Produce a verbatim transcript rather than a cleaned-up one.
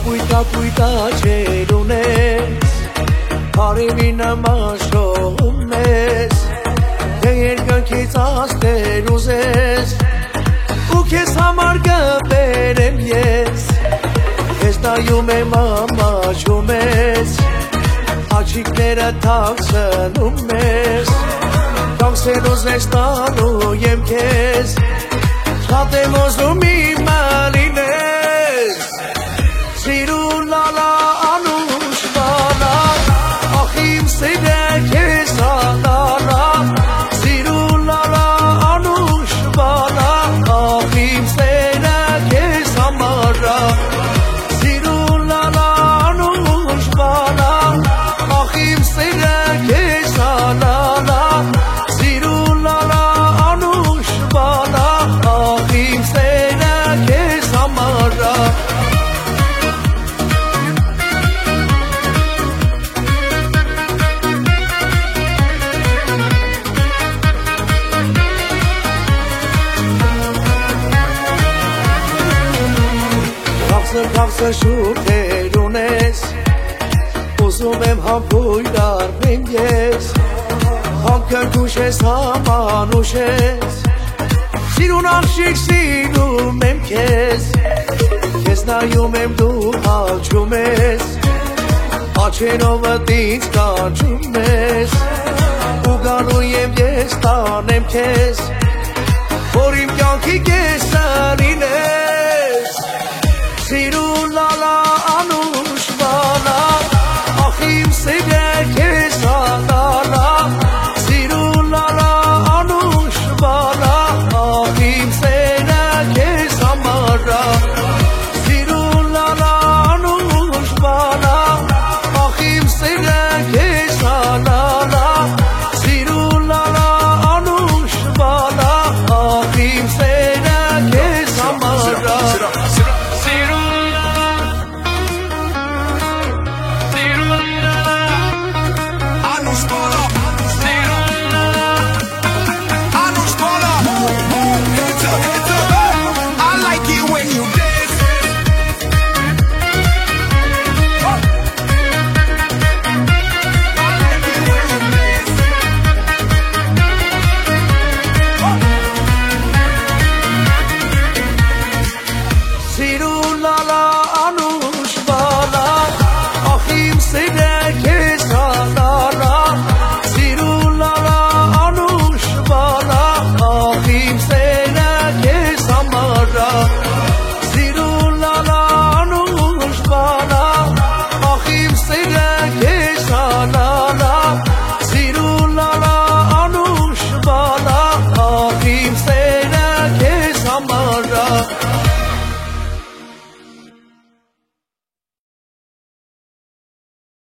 Կապույտ կապույտ աչերուն ես Հարիմի նման շողում ես Թե երկնքից աստեր ուզես Ու քեզ համար կբերեմ ես Քեզ նայում եմ ամաչում ես Աչիկները թաքցնում ես Թաքցել ուզես տալու եմ քեզ Շատ եմ ուզում իմը լինես Սիրուն լալա անուշ բալա Ախ իմ սերը քեզ անալա Սիրուն լալա անուշ բալա Ախ իմ սերը քեզ համարա Սիրուն լալա անուշ բալա Ախ իմ սերը քեզ անալա Սիրուն լալա անուշ բալա Ախ իմ սերը քեզ համարա Քաղցր շուրթեր ունես Ուզում եմ համբույր արմեմ ես Համքրքուշ ես համանուշ ես Սիրուն աղջիկ սիրում եմ քեզ Քեզ նայում եմ դու հալչում ես Աչերովդ ինձ կանչում ես Ու գալու եմ ես տանեմ քեզ Որ իմ կյանքի կեսը լինես